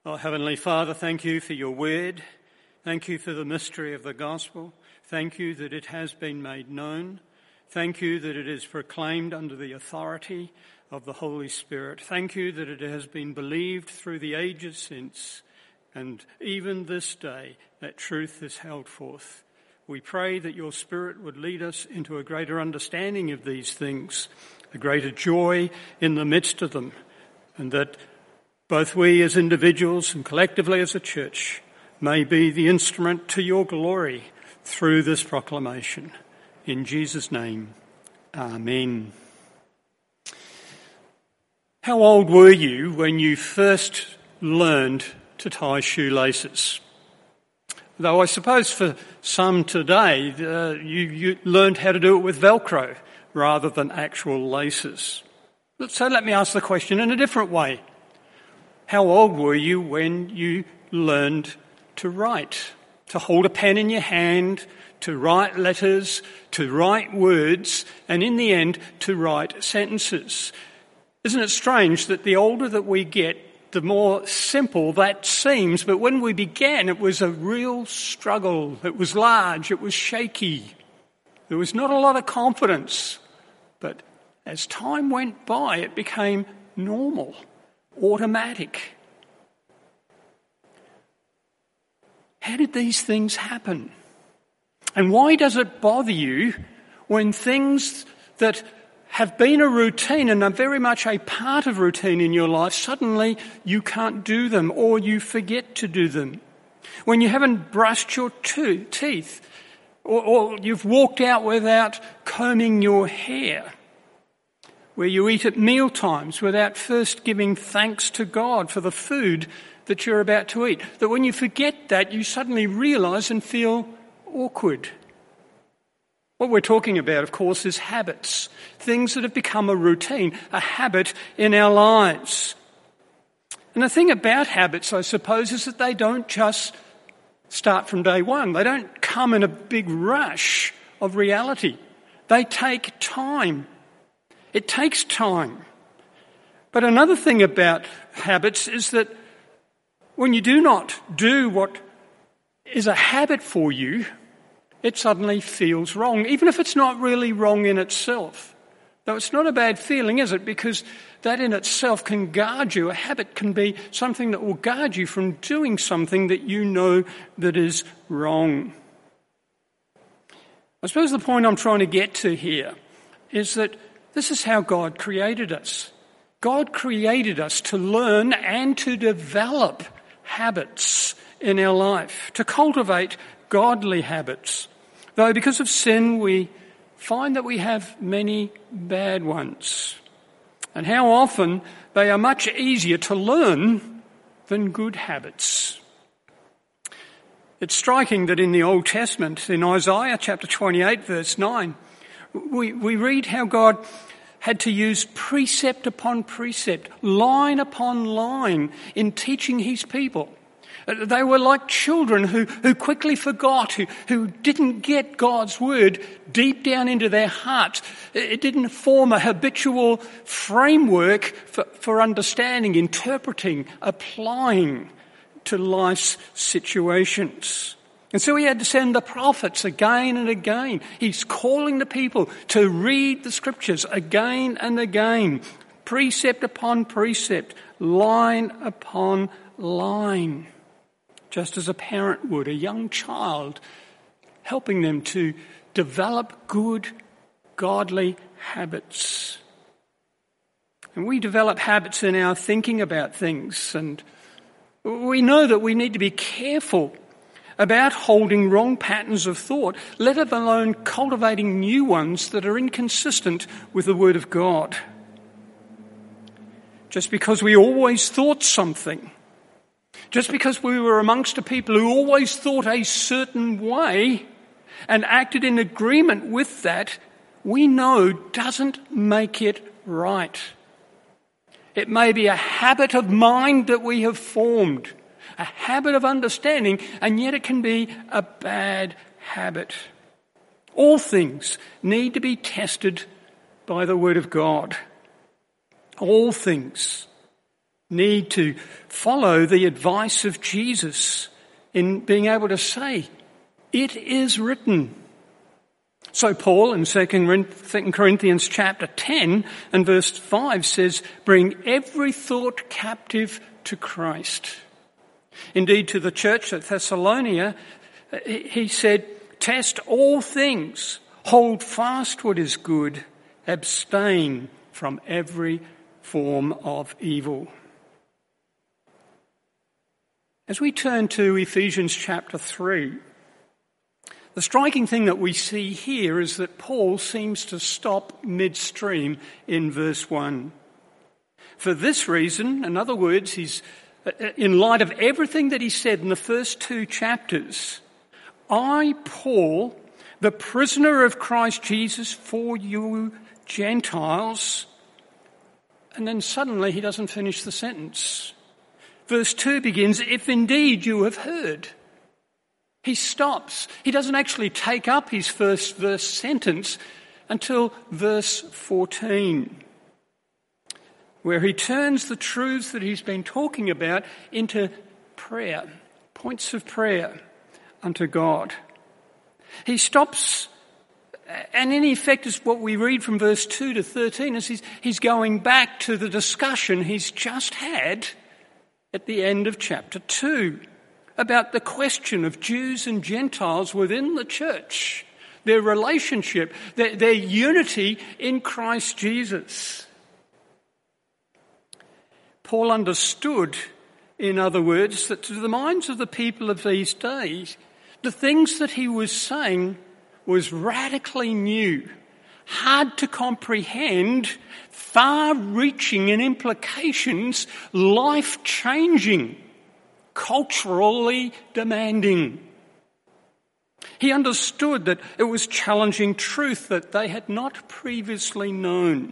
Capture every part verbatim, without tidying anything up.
Oh, Heavenly Father, thank you for your word. Thank you for the mystery of the gospel. Thank you that it has been made known. Thank you that it is proclaimed under the authority of the Holy Spirit. Thank you that it has been believed through the ages since, and even this day that truth is held forth. We pray that your Spirit would lead us into a greater understanding of these things, a greater joy in the midst of them, and that both we as individuals and collectively as a church may be the instrument to your glory through this proclamation. In Jesus' name, Amen. How old were you when you first learned to tie shoelaces? Though I suppose for some today, uh, you, you learned how to do it with Velcro rather than actual laces. So let me ask the question in a different way. How old were you when you learned to write, to hold a pen in your hand, to write letters, to write words, and in the end, to write sentences? Isn't it strange that the older that we get, the more simple that seems, but when we began, it was a real struggle. It was large, it was shaky. There was not a lot of confidence, but as time went by, it became normal. Automatic. How did these things happen? And why does it bother you when things that have been a routine and are very much a part of routine in your life, suddenly you can't do them or you forget to do them? When you haven't brushed your to- teeth or, or you've walked out without combing your hair, where you eat at meal times without first giving thanks to God for the food that you're about to eat. That when you forget that, you suddenly realise and feel awkward. What we're talking about, of course, is habits. Things that have become a routine, a habit in our lives. And the thing about habits, I suppose, is that they don't just start from day one. They don't come in a big rush of reality. They take time. It takes time. But another thing about habits is that when you do not do what is a habit for you, it suddenly feels wrong, even if it's not really wrong in itself. Though it's not a bad feeling, is it? Because that in itself can guard you. A habit can be something that will guard you from doing something that you know that is wrong. I suppose the point I'm trying to get to here is that this is how God created us. God created us to learn and to develop habits in our life, to cultivate godly habits. Though because of sin, we find that we have many bad ones. And how often they are much easier to learn than good habits. It's striking that in the Old Testament, in Isaiah chapter twenty-eight, verse nine, we, we read how God had to use precept upon precept, line upon line in teaching his people. They were like children who, who quickly forgot, who, who didn't get God's word deep down into their hearts. It didn't form a habitual framework for, for understanding, interpreting, applying to life's situations. And so he had to send the prophets again and again. He's calling the people to read the scriptures again and again, precept upon precept, line upon line. Just as a parent would, a young child, helping them to develop good, godly habits. And we develop habits in our thinking about things, and we know that we need to be careful about holding wrong patterns of thought, let alone cultivating new ones that are inconsistent with the Word of God. Just because we always thought something, just because we were amongst a people who always thought a certain way and acted in agreement with that, we know doesn't make it right. It may be a habit of mind that we have formed, a habit of understanding, and yet it can be a bad habit. All things need to be tested by the Word of God. All things. need to follow the advice of Jesus in being able to say, it is written. So Paul in Second Corinthians chapter ten and verse five says, bring every thought captive to Christ. Indeed, to the church at Thessalonica, he said, test all things, hold fast what is good, abstain from every form of evil. As we turn to Ephesians chapter three, the striking thing that we see here is that Paul seems to stop midstream in verse one. For this reason, in other words, he's in light of everything that he said in the first two chapters, I, Paul, the prisoner of Christ Jesus for you Gentiles, and then suddenly he doesn't finish the sentence. Verse two begins, if indeed you have heard. He stops. He doesn't actually take up his first verse sentence until verse fourteen, where he turns the truths that he's been talking about into prayer, points of prayer unto God. He stops, and in effect is what we read from verse two to thirteen, is he's, he's going back to the discussion he's just had at the end of chapter two. About the question of Jews and Gentiles within the church, their relationship, their, their unity in Christ Jesus. Paul understood, in other words, that to the minds of the people of these days, the things that he was saying was radically new, hard to comprehend, far-reaching in implications, life-changing, culturally demanding. He understood that it was challenging truth that they had not previously known.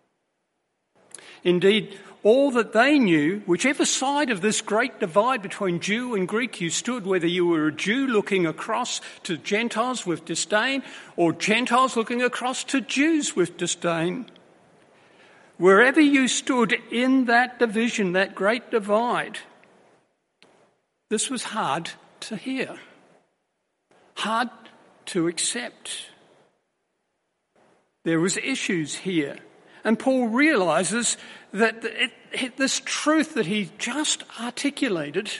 Indeed, all that they knew, whichever side of this great divide between Jew and Greek you stood, whether you were a Jew looking across to Gentiles with disdain or Gentiles looking across to Jews with disdain, wherever you stood in that division, that great divide, this was hard to hear, hard to accept. There was issues here. And Paul realises that it, it, this truth that he just articulated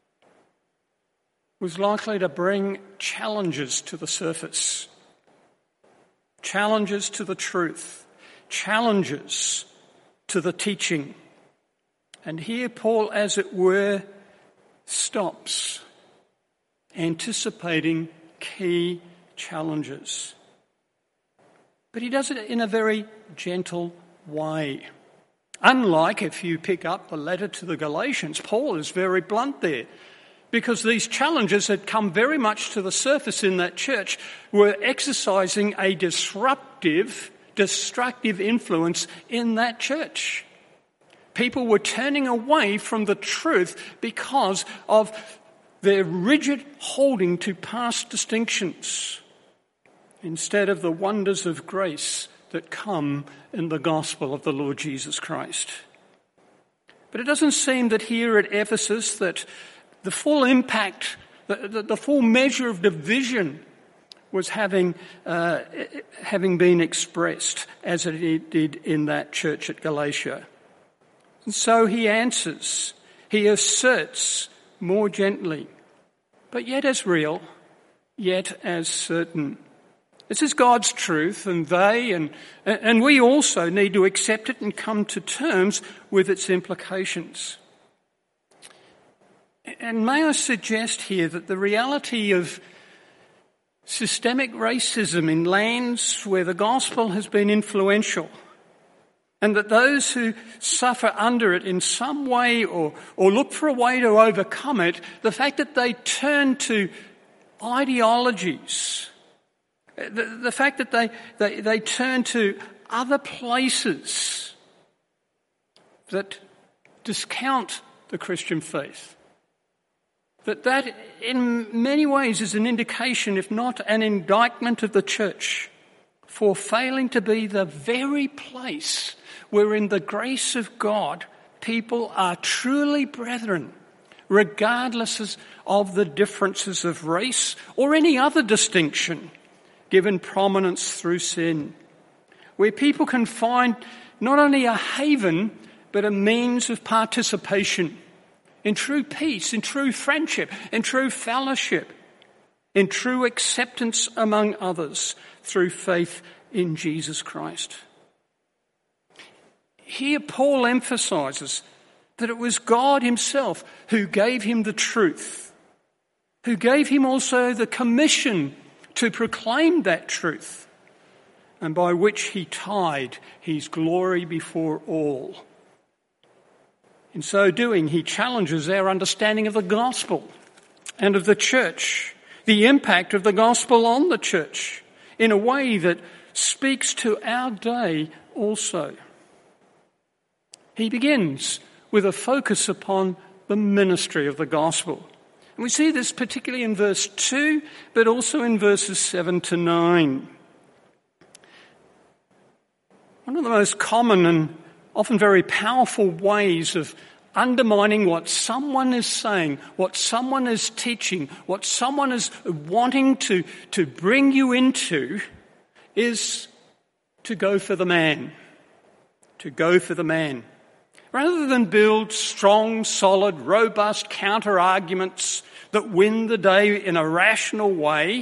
was likely to bring challenges to the surface, challenges to the truth, challenges to the teaching. And here Paul, as it were, stops, anticipating key challenges. But he does it in a very gentle way. Unlike if you pick up the letter to the Galatians, Paul is very blunt there, because these challenges had come very much to the surface in that church, were exercising a disruptive, destructive influence in that church. People were turning away from the truth because of their rigid holding to past distinctions instead of the wonders of grace that come in the gospel of the Lord Jesus Christ. But it doesn't seem that here at Ephesus that the full impact, the, the, the full measure of division was having uh, having been expressed as it did in that church at Galatia. And so he answers, he asserts more gently, but yet as real, yet as certain. This is God's truth, and they and, and we also need to accept it and come to terms with its implications. And may I suggest here that the reality of systemic racism in lands where the gospel has been influential, and that those who suffer under it in some way or, or look for a way to overcome it, the fact that they turn to ideologies, the, the fact that they, they, they turn to other places that discount the Christian faith, that that in many ways is an indication, if not an indictment of the church, for failing to be the very place wherein the grace of God people are truly brethren, regardless of the differences of race or any other distinction given prominence through sin, where people can find not only a haven, but a means of participation in true peace, in true friendship, in true fellowship, in true acceptance among others through faith in Jesus Christ. Here Paul emphasises that it was God himself who gave him the truth, who gave him also the commission to proclaim that truth, and by which he tied his glory before all. In so doing, he challenges our understanding of the gospel and of the church, the impact of the gospel on the church, in a way that speaks to our day also. He begins with a focus upon the ministry of the gospel. And we see this particularly in verse two, but also in verses seven to nine. One of the most common and often very powerful ways of undermining what someone is saying, what someone is teaching, what someone is wanting to, to bring you into is to go for the man. To go for the man. Rather than build strong, solid, robust counter-arguments that win the day in a rational way,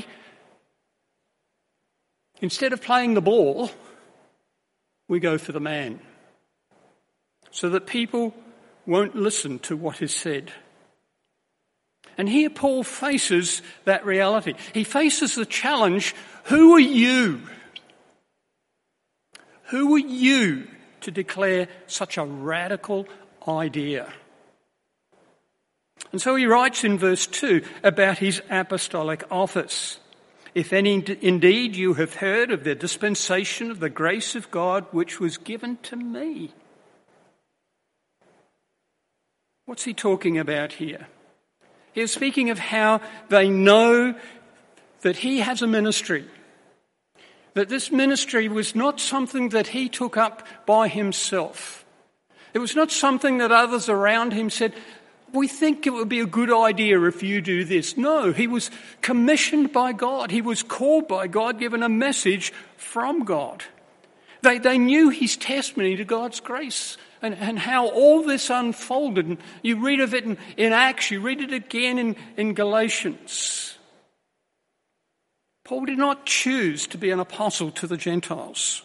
instead of playing the ball, we go for the man, so that people won't listen to what is said. And here Paul faces that reality. He faces the challenge, who are you? Who are you to declare such a radical idea? And so he writes in verse two about his apostolic office. If any, indeed you have heard of the dispensation of the grace of God which was given to me. What's he talking about here? He is speaking of how they know that he has a ministry. That this ministry was not something that he took up by himself. It was not something that others around him said, we think it would be a good idea if you do this. No, he was commissioned by God. He was called by God, given a message from God. They, they knew his testimony to God's grace and, and how all this unfolded. And you read of it in, in Acts, you read it again in, in Galatians. Paul did not choose to be an apostle to the Gentiles.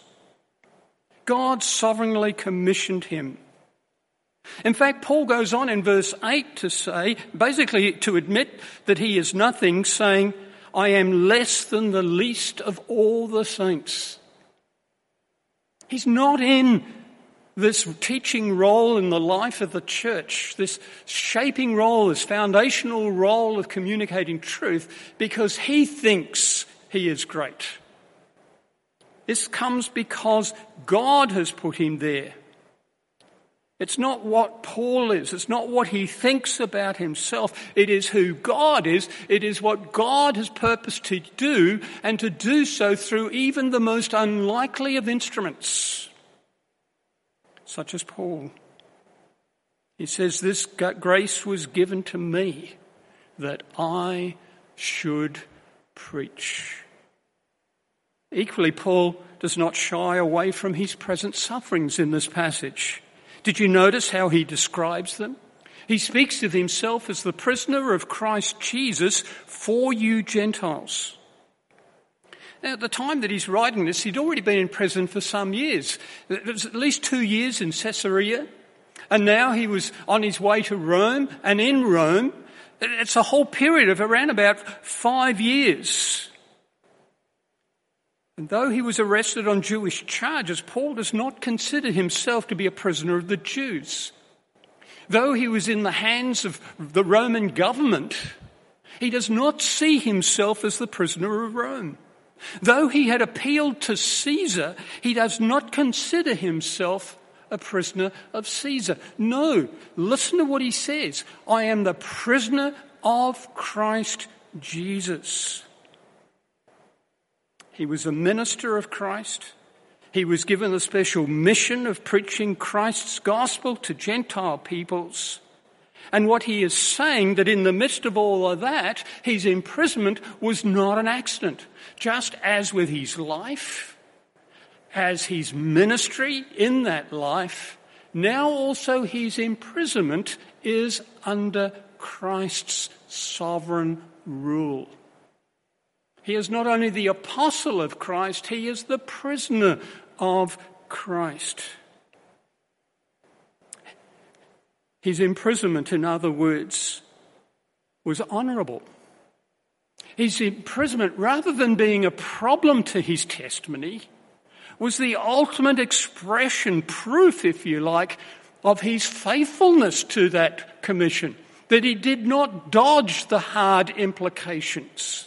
God sovereignly commissioned him. In fact, Paul goes on in verse eight to say, basically to admit that he is nothing, saying, I am less than the least of all the saints. He's not in this teaching role in the life of the church, this shaping role, this foundational role of communicating truth, because he thinks he is great. This comes because God has put him there. It's not what Paul is. It's not what he thinks about himself. It is who God is. It is what God has purposed to do, and to do so through even the most unlikely of instruments, such as Paul. He says, this grace was given to me that I should preach. Equally, Paul does not shy away from his present sufferings in this passage. Did you notice how he describes them? He speaks of himself as the prisoner of Christ Jesus for you Gentiles. Now, at the time that he's writing this, he'd already been in prison for some years. It was at least two years in Caesarea, and now he was on his way to Rome, and in Rome, it's a whole period of around about five years. And though he was arrested on Jewish charges, Paul does not consider himself to be a prisoner of the Jews. Though he was in the hands of the Roman government, he does not see himself as the prisoner of Rome. Though he had appealed to Caesar, he does not consider himself a prisoner of Caesar. No, listen to what he says. I am the prisoner of Christ Jesus. He was a minister of Christ. He was given the special mission of preaching Christ's gospel to Gentile peoples. And what he is saying, that in the midst of all of that, his imprisonment was not an accident. Just as with his life, as his ministry in that life, now also his imprisonment is under Christ's sovereign rule. He is not only the apostle of Christ, he is the prisoner of Christ. His imprisonment, in other words, was honourable. His imprisonment, rather than being a problem to his testimony, was the ultimate expression, proof, if you like, of his faithfulness to that commission, that he did not dodge the hard implications.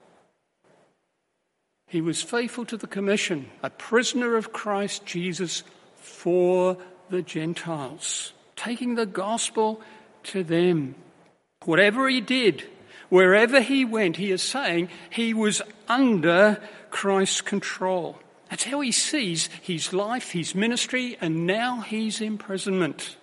He was faithful to the commission, a prisoner of Christ Jesus for the Gentiles, taking the gospel to them. Whatever he did, wherever he went, he is saying he was under Christ's control. That's how he sees his life, his ministry, and now his imprisonment.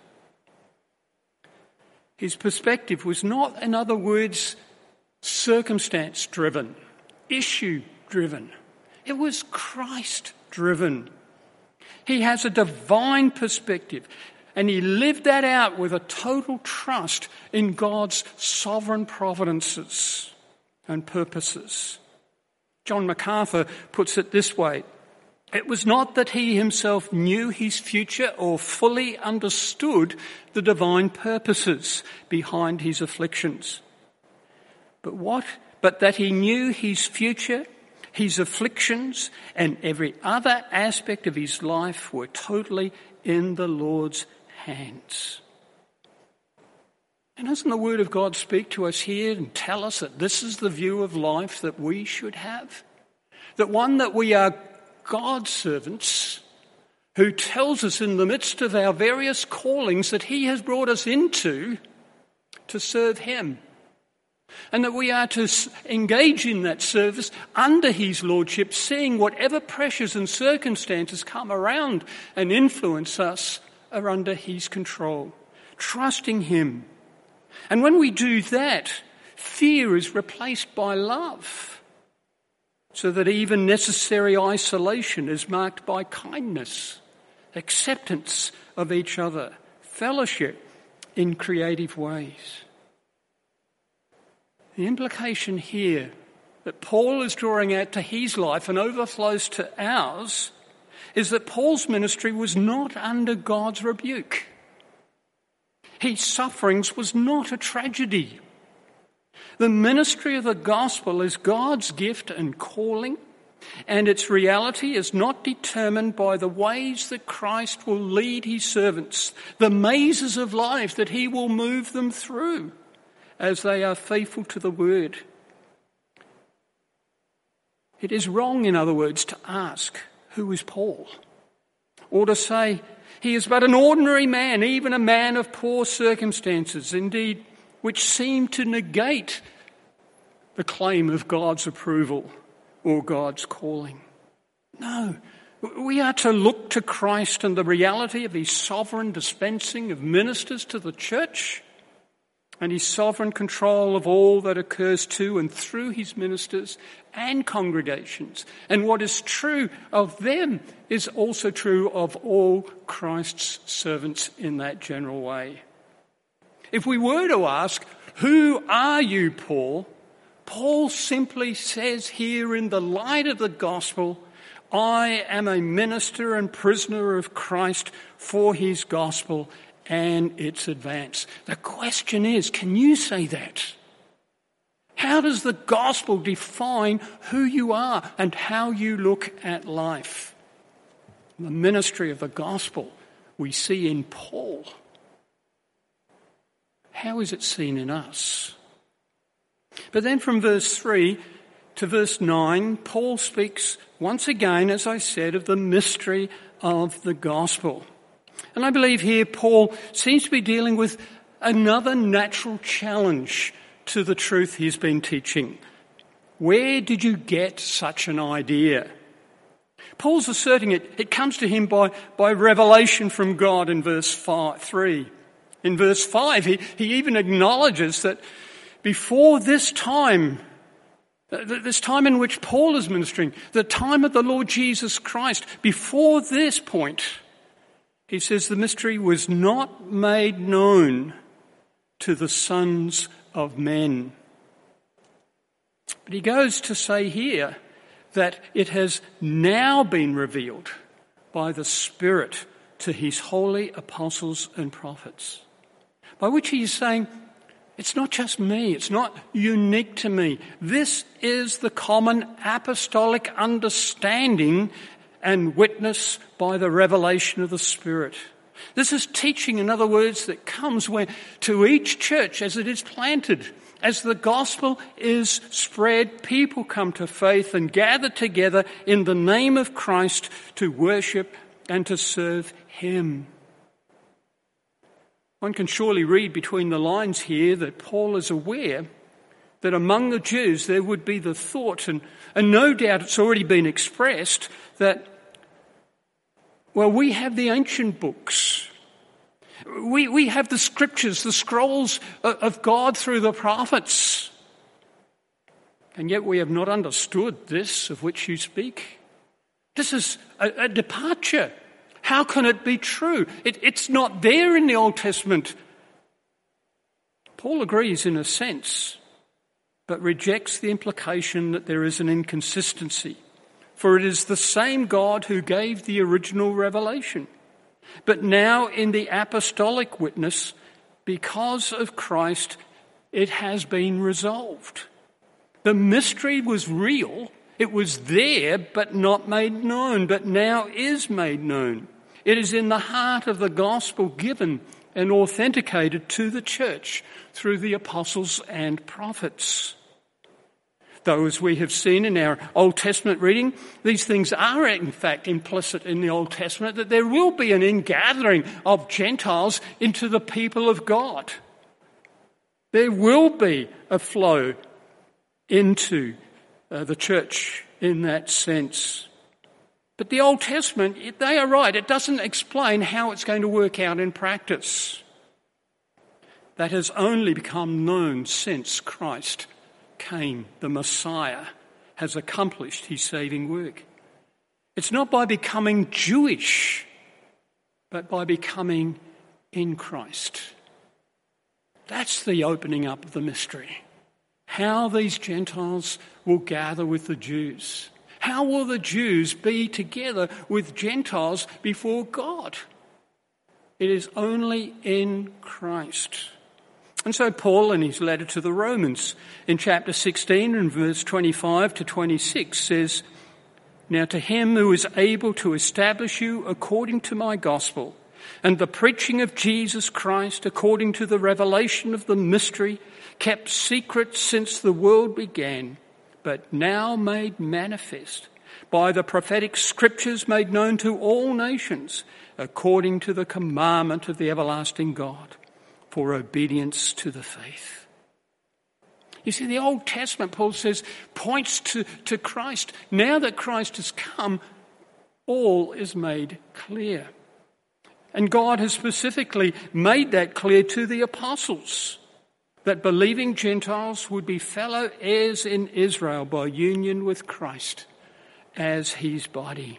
His perspective was not, in other words, circumstance-driven, issue-driven. It was Christ-driven. He has a divine perspective, and he lived that out with a total trust in God's sovereign providences and purposes. John MacArthur puts it this way: it was not that he himself knew his future or fully understood the divine purposes behind his afflictions, but what, but that he knew his future, his afflictions, and every other aspect of his life were totally in the Lord's hands. And doesn't the Word of God speak to us here and tell us that this is the view of life that we should have? That one, that we are God's servants, who tells us in the midst of our various callings that he has brought us into to serve him. And that we are to engage in that service under his lordship, seeing whatever pressures and circumstances come around and influence us are under his control, trusting him. And when we do that, fear is replaced by love, so that even necessary isolation is marked by kindness, acceptance of each other, fellowship in creative ways. The implication here that Paul is drawing out to his life and overflows to ours is that Paul's ministry was not under God's rebuke. His sufferings was not a tragedy. The ministry of the gospel is God's gift and calling, and its reality is not determined by the ways that Christ will lead his servants, the mazes of life that he will move them through as they are faithful to the word. It is wrong, in other words, to ask, who is Paul? Or to say, he is but an ordinary man, even a man of poor circumstances, indeed, which seem to negate the claim of God's approval or God's calling. No, we are to look to Christ and the reality of his sovereign dispensing of ministers to the church and his sovereign control of all that occurs to and through his ministers and congregations. And what is true of them is also true of all Christ's servants in that general way. If we were to ask, who are you, Paul? Paul simply says here in the light of the gospel, I am a minister and prisoner of Christ for his gospel and its advance. The question is, can you say that? How does the gospel define who you are and how you look at life? The ministry of the gospel we see in Paul. How is it seen in us? But then from verse three to verse nine, Paul speaks once again, as I said, of the mystery of the gospel. And I believe here Paul seems to be dealing with another natural challenge to the truth he's been teaching. Where did you get such an idea? Paul's asserting it, it comes to him by, by revelation from God in verse five, three. In verse five, he, he even acknowledges that before this time, this time in which Paul is ministering, the time of the Lord Jesus Christ, before this point, he says the mystery was not made known to the sons of men. But he goes to say here that it has now been revealed by the Spirit to his holy apostles and prophets. By which he is saying, it's not just me, it's not unique to me. This is the common apostolic understanding and witness by the revelation of the Spirit. This is teaching, in other words, that comes where to each church as it is planted. As the gospel is spread, people come to faith and gather together in the name of Christ to worship and to serve him. One can surely read between the lines here that Paul is aware that among the Jews there would be the thought, and, and no doubt it's already been expressed, that, well, we have the ancient books. We, we have the scriptures, the scrolls of God through the prophets. And yet we have not understood this of which you speak. This is a, a departure. How can it be true? It, it's not there in the Old Testament. Paul agrees in a sense, but rejects the implication that there is an inconsistency. For it is the same God who gave the original revelation. But now in the apostolic witness, because of Christ, it has been resolved. The mystery was real. It was there, but not made known, but now is made known. It is in the heart of the gospel given and authenticated to the church through the apostles and prophets. Though, as we have seen in our Old Testament reading, these things are in fact implicit in the Old Testament, that there will be an ingathering of Gentiles into the people of God. There will be a flow into uh, the church in that sense. But the Old Testament, they are right, it doesn't explain how it's going to work out in practice. That has only become known since Christ came, the Messiah, has accomplished his saving work. It's not by becoming Jewish, but by becoming in Christ. That's the opening up of the mystery. How these Gentiles will gather with the Jews. How will the Jews be together with Gentiles before God? It is only in Christ. And so Paul, in his letter to the Romans, in chapter sixteen and verse twenty-five to twenty-six, says, "Now to him who is able to establish you according to my gospel, and the preaching of Jesus Christ according to the revelation of the mystery, kept secret since the world began, but now made manifest by the prophetic scriptures made known to all nations, according to the commandment of the everlasting God, for obedience to the faith." You see, the Old Testament, Paul says, points to, to Christ. Now that Christ has come, all is made clear. And God has specifically made that clear to the apostles, that believing Gentiles would be fellow heirs in Israel by union with Christ as his body.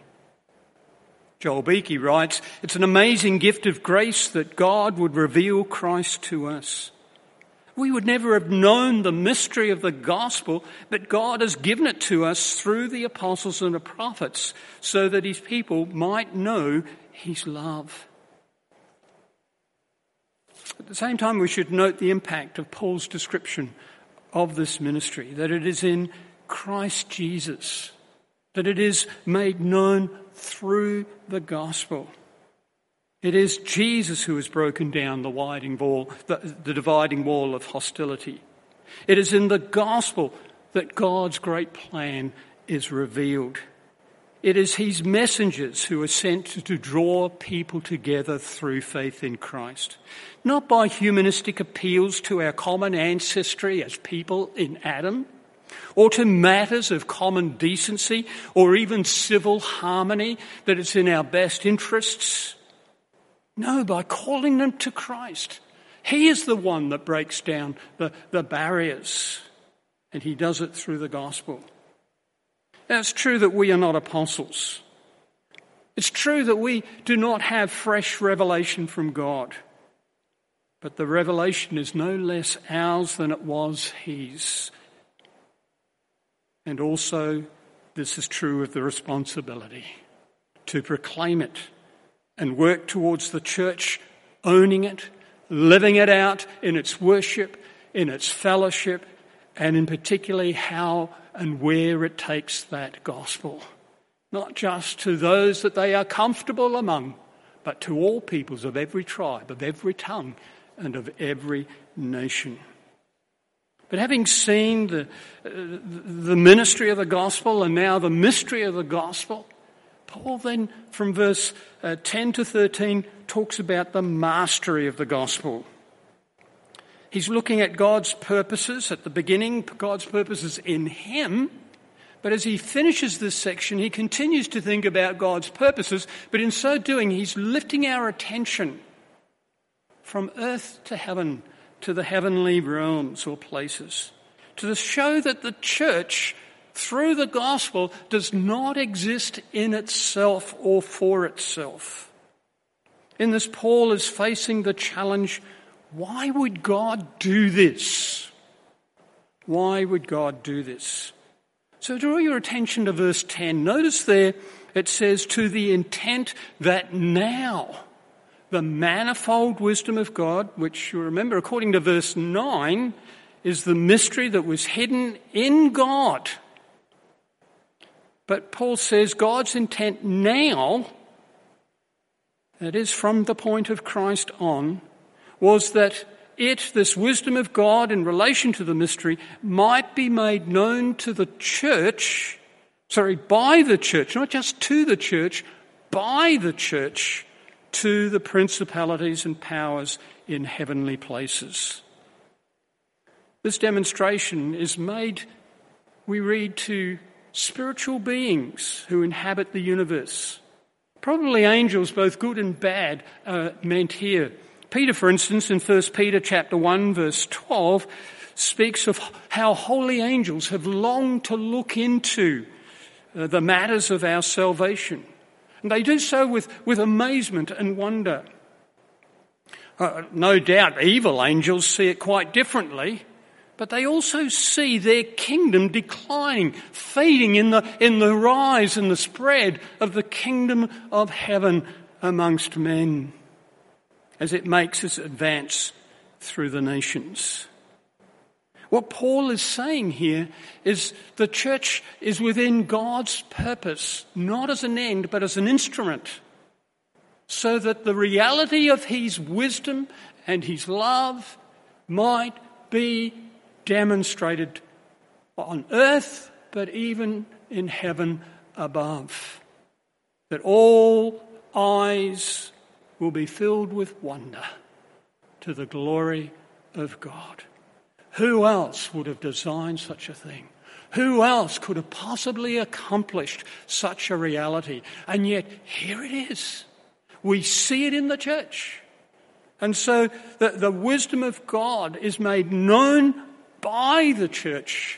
Joel Beakey writes, "It's an amazing gift of grace that God would reveal Christ to us. We would never have known the mystery of the gospel, but God has given it to us through the apostles and the prophets so that his people might know his love." At the same time, we should note the impact of Paul's description of this ministry, that it is in Christ Jesus, that it is made known through the gospel. It is Jesus who has broken down the widening wall, the, the dividing wall of hostility. It is in the gospel that God's great plan is revealed. It is his messengers who are sent to draw people together through faith in Christ, not by humanistic appeals to our common ancestry as people in Adam, or to matters of common decency or even civil harmony, that it's in our best interests. No, by calling them to Christ. He is the one that breaks down the, the barriers, and he does it through the gospel. Now, it's true that we are not apostles. It's true that we do not have fresh revelation from God. But the revelation is no less ours than it was his. And also, this is true of the responsibility to proclaim it and work towards the church owning it, living it out in its worship, in its fellowship, and in particularly how and where it takes that gospel. Not just to those that they are comfortable among, but to all peoples of every tribe, of every tongue, and of every nation. But having seen the, uh, the ministry of the gospel and now the mystery of the gospel, Paul then from verse uh, ten to thirteen talks about the mastery of the gospel. He's looking at God's purposes at the beginning, God's purposes in him. But as he finishes this section, he continues to think about God's purposes, but in so doing, he's lifting our attention from earth to heaven, to the heavenly realms or places, to show that the church, through the gospel, does not exist in itself or for itself. In this, Paul is facing the challenge, why would God do this? Why would God do this? So draw your attention to verse ten. Notice there it says, to the intent that now the manifold wisdom of God, which you remember according to verse nine, is the mystery that was hidden in God. But Paul says God's intent now, that is from the point of Christ on, was that it, this wisdom of God in relation to the mystery, might be made known to the church, sorry, by the church, not just to the church, by the church, to the principalities and powers in heavenly places. This demonstration is made, we read, to spiritual beings who inhabit the universe. Probably angels, both good and bad, are meant here. Peter, for instance, in First Peter chapter one, verse twelve, speaks of how holy angels have longed to look into uh, the matters of our salvation. And they do so with, with amazement and wonder. Uh, no doubt evil angels see it quite differently, but they also see their kingdom declining, fading in the, in the rise and the spread of the kingdom of heaven amongst men, as it makes its advance through the nations. What Paul is saying here is the church is within God's purpose, not as an end, but as an instrument, so that the reality of his wisdom and his love might be demonstrated on earth, but even in heaven above. That all eyes will be filled with wonder to the glory of God. Who else would have designed such a thing? Who else could have possibly accomplished such a reality? And yet, here it is. We see it in the church. And so the, the wisdom of God is made known by the church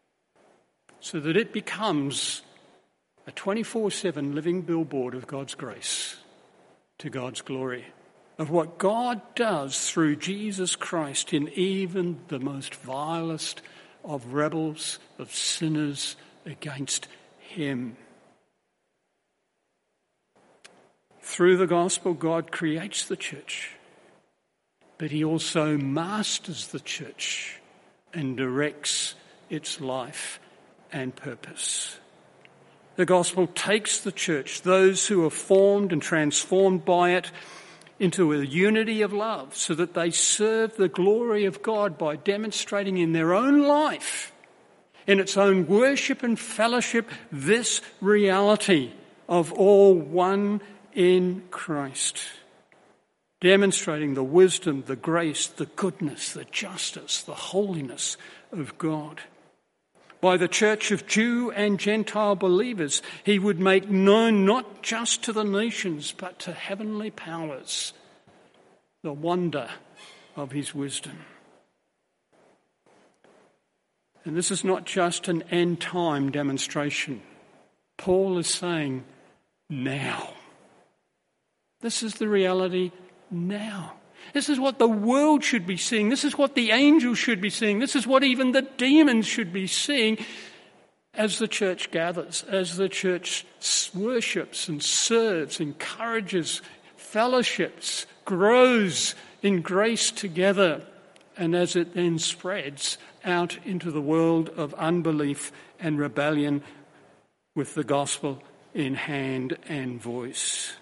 so that it becomes a twenty-four seven living billboard of God's grace to God's glory, of what God does through Jesus Christ in even the most vilest of rebels, of sinners against him. Through the gospel, God creates the church, but he also masters the church and directs its life and purpose. The gospel takes the church, those who are formed and transformed by it, into a unity of love so that they serve the glory of God by demonstrating in their own life, in its own worship and fellowship, this reality of all one in Christ, demonstrating the wisdom, the grace, the goodness, the justice, the holiness of God. by the church of Jew and Gentile believers, he would make known not just to the nations, but to heavenly powers the wonder of his wisdom. And this is not just an end-time demonstration. Paul is saying, now. This is the reality now. This is what the world should be seeing. This is what the angels should be seeing. This is what even the demons should be seeing as the church gathers, as the church worships and serves, encourages, fellowships, grows in grace together, and as it then spreads out into the world of unbelief and rebellion with the gospel in hand and voice.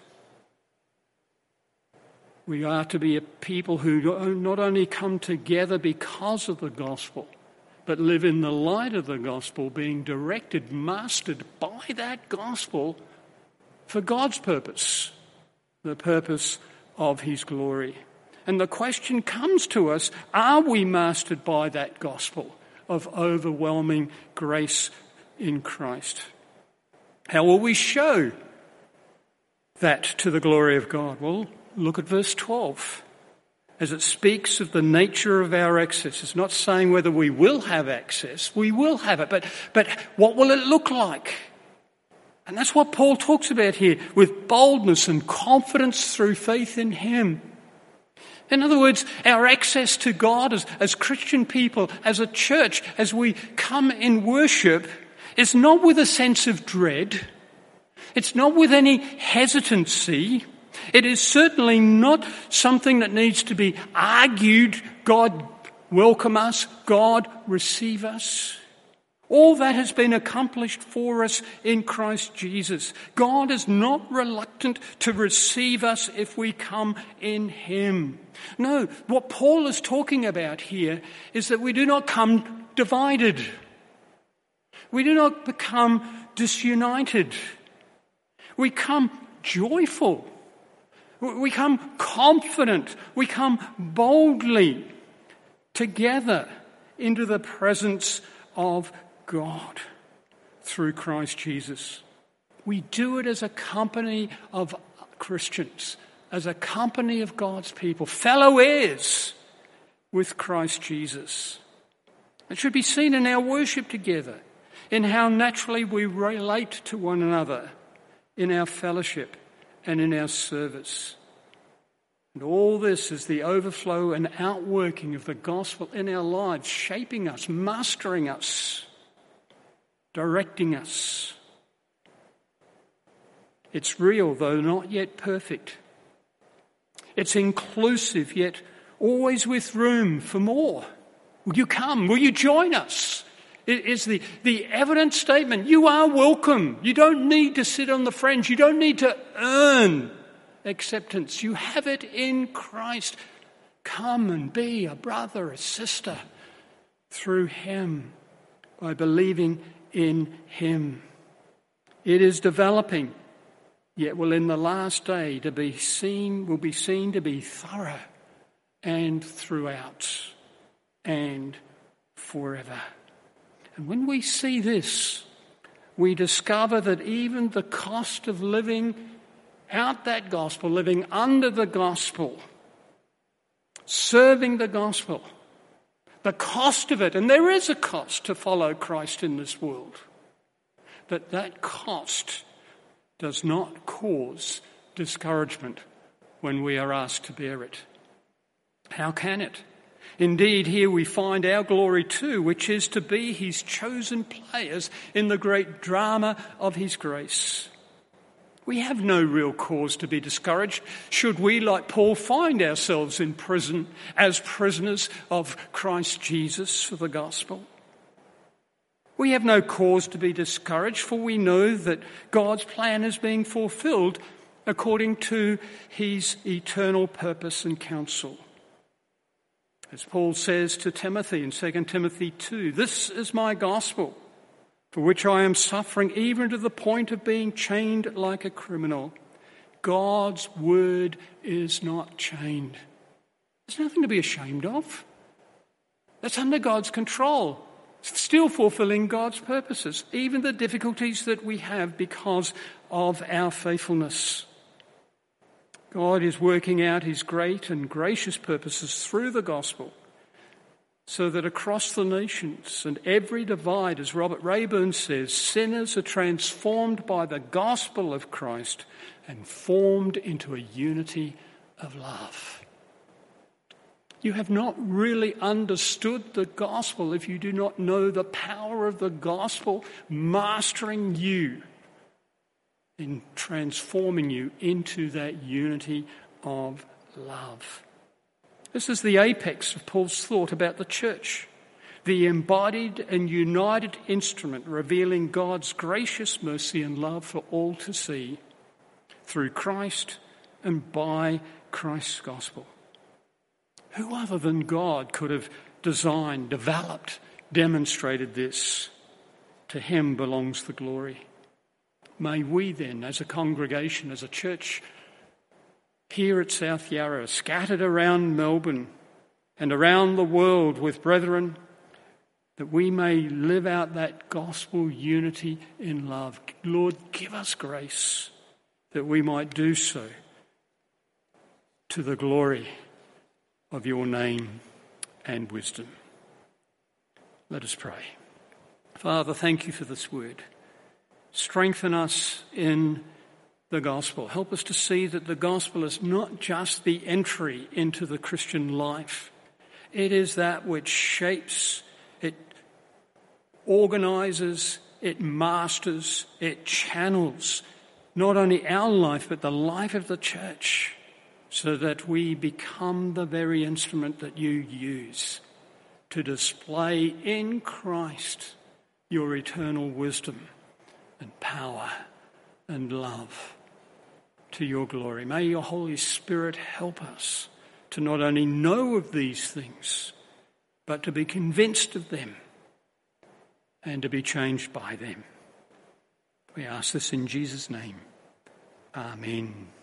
We are to be a people who not only come together because of the gospel, but live in the light of the gospel, being directed, mastered by that gospel for God's purpose, the purpose of his glory. And the question comes to us, are we mastered by that gospel of overwhelming grace in Christ? How will we show that to the glory of God? Well, look at verse twelve. As it speaks of the nature of our access. It's not saying whether we will have access. We will have it. But, but what will it look like? And that's what Paul talks about here, with boldness and confidence through faith in him. In other words, our access to God as, as Christian people, as a church, as we come in worship, is not with a sense of dread. It's not with any hesitancy. It is certainly not something that needs to be argued. God welcome us. God receive us. All that has been accomplished for us in Christ Jesus. God is not reluctant to receive us if we come in him. No, what Paul is talking about here is that we do not come divided. We do not become disunited. We come joyful. We come confident. We come boldly together into the presence of God through Christ Jesus. We do it as a company of Christians, as a company of God's people, fellow heirs with Christ Jesus. It should be seen in our worship together, in how naturally we relate to one another, in our fellowship and in our service. And all this is the overflow and outworking of the gospel in our lives, shaping us, mastering us, directing us. It's real, though not yet perfect. It's inclusive, yet always with room for more. Will you come? Will you join us? It is the, the evident statement. You are welcome. You don't need to sit on the fringe. You don't need to earn acceptance. You have it in Christ. Come and be a brother, a sister through him by believing in him. It is developing, yet will in the last day to be seen, will be seen to be thorough and throughout and forever. And when we see this, we discover that even the cost of living out that gospel, living under the gospel, serving the gospel, the cost of it, and there is a cost to follow Christ in this world, that that cost does not cause discouragement when we are asked to bear it. How can it? Indeed, here we find our glory too, which is to be his chosen players in the great drama of his grace. We have no real cause to be discouraged should we, like Paul, find ourselves in prison as prisoners of Christ Jesus for the gospel. We have no cause to be discouraged, for we know that God's plan is being fulfilled according to his eternal purpose and counsel. As Paul says to Timothy in Second Timothy two, "This is my gospel, for which I am suffering, even to the point of being chained like a criminal." God's word is not chained. There's nothing to be ashamed of. That's under God's control. still fulfilling God's purposes, even the difficulties that we have because of our faithfulness. God is working out his great and gracious purposes through the gospel, so that across the nations and every divide, as Robert Rayburn says, sinners are transformed by the gospel of Christ and formed into a unity of love. You have not really understood the gospel if you do not know the power of the gospel mastering you in transforming you into that unity of love. This is the apex of Paul's thought about the church, the embodied and united instrument revealing God's gracious mercy and love for all to see through Christ and by Christ's gospel. Who other than God could have designed, developed, demonstrated this? To him belongs the glory. May we then, as a congregation, as a church, here at South Yarra, scattered around Melbourne and around the world with brethren, that we may live out that gospel unity in love. Lord, give us grace that we might do so to the glory of your name and wisdom. Let us pray. Father, thank you for this word. Strengthen us in the gospel. Help us to see that the gospel is not just the entry into the Christian life. It is that which shapes, it organises, it masters, it channels not only our life but the life of the church, so that we become the very instrument that you use to display in Christ your eternal wisdom and power and love to your glory. May your Holy Spirit help us to not only know of these things, but to be convinced of them and to be changed by them. We ask this in Jesus' name. Amen.